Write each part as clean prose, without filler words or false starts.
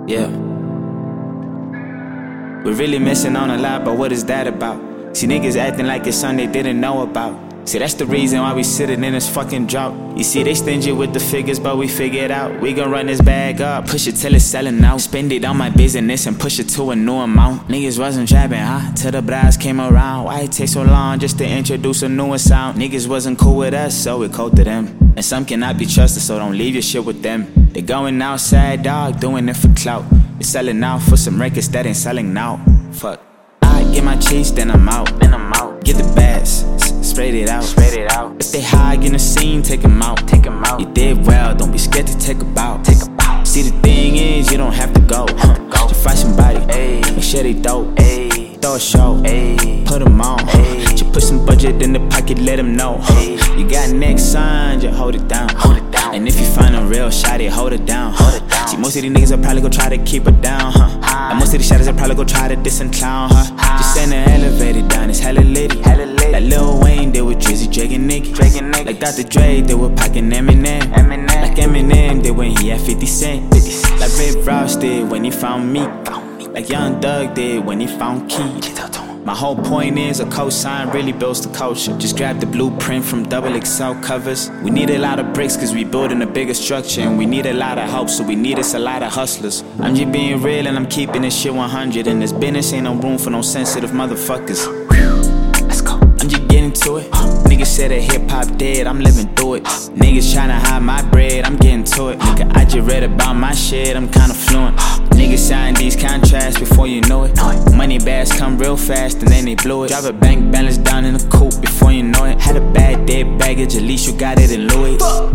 Yeah. We're really missing on a lot, but what is that about? See niggas acting like it's something they didn't know about. See, that's the reason why we sitting in this fucking drought. You see, they stingy with the figures, but we figure it out. We gon' run this bag up, push it till it's selling out. Spend it on my business and push it to a new amount. Niggas wasn't trapping, huh? Till the brass came around. Why it take so long just to introduce a newer sound? Niggas wasn't cool with us, so we cold to them. And some cannot be trusted, so don't leave your shit with them. They going outside, dog, doing it for clout. They selling out for some records that ain't selling now. Fuck. I get my cheese, then I'm out. Get the bags, spread it out. If they high in the scene, take 'em out. You did well, don't be scared to take a bow. See, the thing is, you don't have to go. Just find somebody, make sure they dope. Throw a show, put 'em on. Just put some budget in the pocket, let 'em know. You got next sign, just hold it down. And if you find a real shawty, hold it down. See, most of these niggas will probably go try to keep her down, and most of these shawties will probably go try to diss and clown, Just send the elevator down, it's hella litty. Like Lil Wayne did with Drizzy, Drake and Nicki. Like Dr. Dre did with Pac and Eminem. Like Eminem did when he had 50 Cent. Like Rick Ross did when he found me. Like Young Thug did when he found Key. My whole point is a cosign really builds the culture. Just grab the blueprint from XXL covers. We need a lot of bricks cause we building a bigger structure. And we need a lot of help, so we need us a lot of hustlers. I'm just being real and I'm keeping this shit 100. In this business ain't no room for no sensitive motherfuckers. Let's go. I'm just getting to it. Niggas said that hip-hop dead, I'm living through it. Niggas tryna hide my bread, I'm getting to it. Nigga, I just read about my shit, I'm kinda fluent. Niggas sign these contracts before you know it. Money bags come real fast and then they blow it. Drop a bank balance down in the coupe before you know it. Had a bad day baggage, at least you got it in Louis.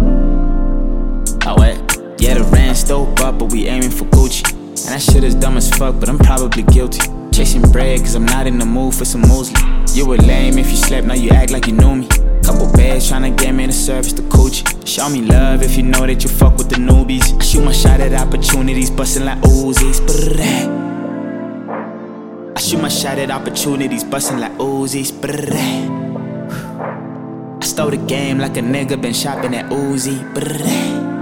Oh what? Yeah, the rent dope up, but we aiming for Gucci. And that shit is dumb as fuck, but I'm probably guilty. Chasing bread cause I'm not in the mood for some muesli. You were lame if you slept, now you act like you knew me. Couple bags tryna get me to service the coochie. Show me love if you know that you fuck with the newbies. I shoot my shot at opportunities, bustin' like Uzis. I shoot my shot at opportunities, bustin' like Uzis. I stole the game like a nigga been shopping at Uzi.